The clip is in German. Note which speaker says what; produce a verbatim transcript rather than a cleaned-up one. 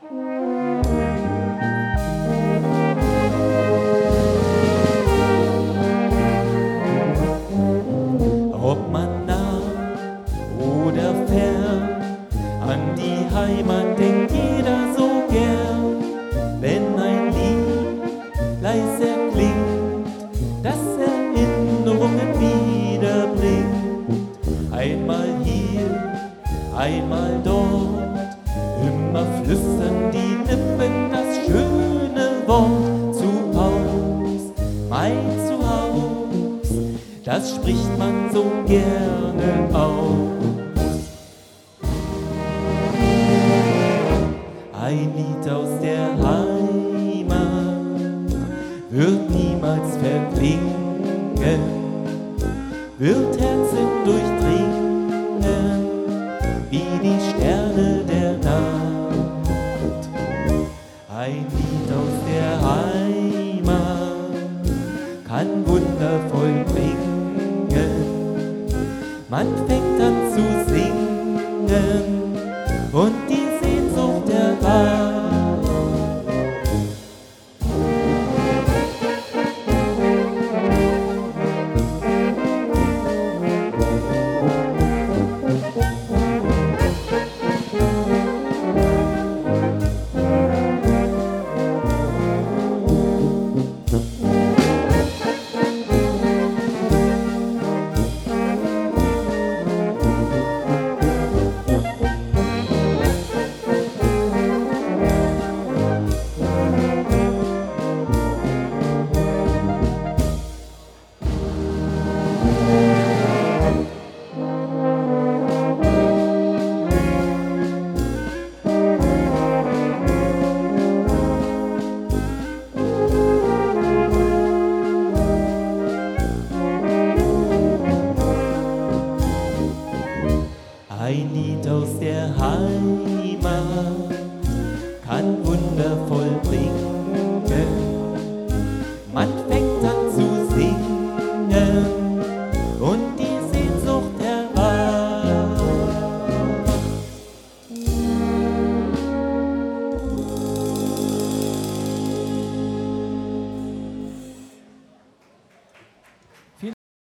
Speaker 1: Ob man nah oder fern, an die Heimat denkt jeder so gern. Wenn ein Lied leise klingt, das Erinnerungen wieder bringt. Einmal hier, einmal dort, immer flüstern die Lippen das schöne Wort. Zu Haus, mein Zuhaus, das spricht man so gerne aus. Ein Lied aus der Heimat wird niemals verklingen, wird Herzen durchdringen, wie die Sterne der Nacht. Ein Lied aus der Heimat kann wundervoll klingen, man fängt an zu singen und die